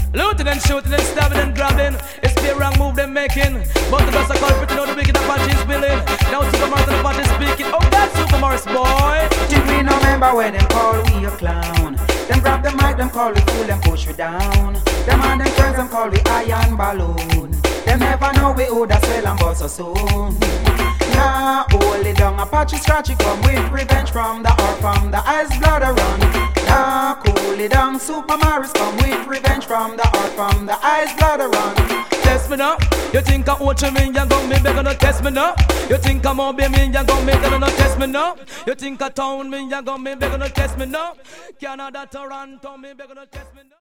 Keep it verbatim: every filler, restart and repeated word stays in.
Looting and shooting and stabbing and grabbing. It's the wrong move they're making. But the best are culprit, you know the wicked Apache is willing. Now Super Morris and Apache speaking. Oh, that's Super Morris, boy. Did we no remember when them call we a clown? Them grab the mic, them call we fool, them push we down. Them and them girls, them call we iron balloon. Them never know we would a swell and bust so soon. Nah, hold it down, Apache scratchy come with revenge from the earth, from the ice blood a run. Nah, cool it down, Super Morris come with revenge from the earth, from the ice blood a run. Test me now. You think I want you mean you gon' me begging no test me now. You think I'm on me mean you gon' me begging no test me now. You think I town me you gon' me begging no test me now. Canada, Toronto me begging no test me now.